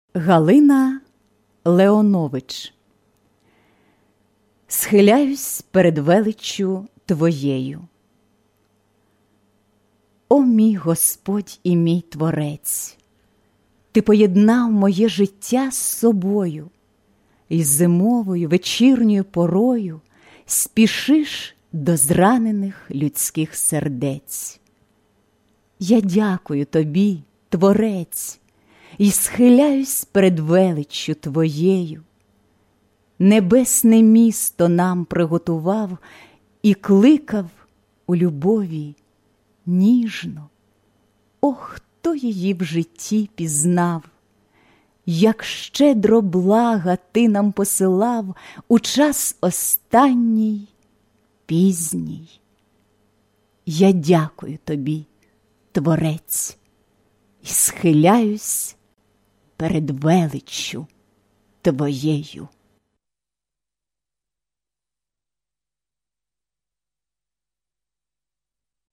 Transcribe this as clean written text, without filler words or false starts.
Галина Леонович. Схиляюсь перед величчю Твоєю. О мій Господь і мій Творець! Ти поєднав моє життя з собою, і зимовою вечірньою порою спішиш до зранених людських сердець. Я дякую Тобі, Творець, і схиляюсь перед величчю Твоєю. Небесне місто нам приготував і кликав у любові ніжно. О, хто її в житті пізнав, як щедро блага Ти нам посилав у час останній, пізній. Я дякую Тобі, Творець, і схиляюсь перед величчю Твоєю.